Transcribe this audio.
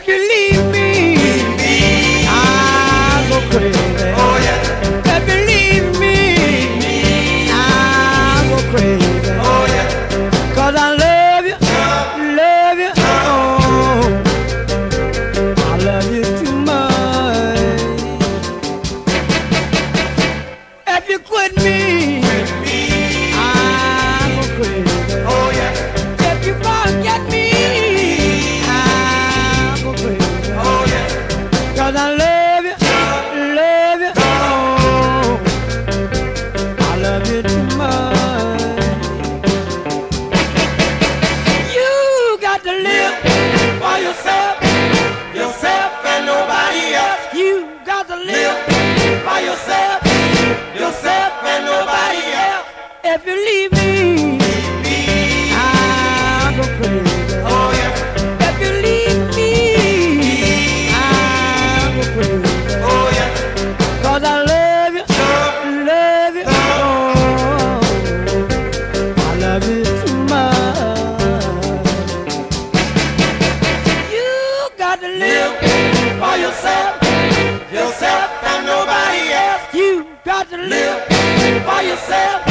If you leave me, I'll go crazy. Oh yeah. If you leave me, I'll go crazy. Oh yeah. 'Cause I love you, love you. Oh, I love you too much. If you quit me, I'll go crazy. Oh yeah. If you forget me, I'll go crazy. Oh yeah. 'Cause I love you, love you. Oh, I love you too much. You got to live For yourself, yourself and nobody else. You got to live For yourself, yourself and nobody else. If you leave me, I'll go crazy. Oh yeah. If you leave me, I'll go crazy. Oh yeah. 'Cause I love you, love you. Oh, I love you too much. You got to live For yourself, yourself and nobody else. You got to live For yourself,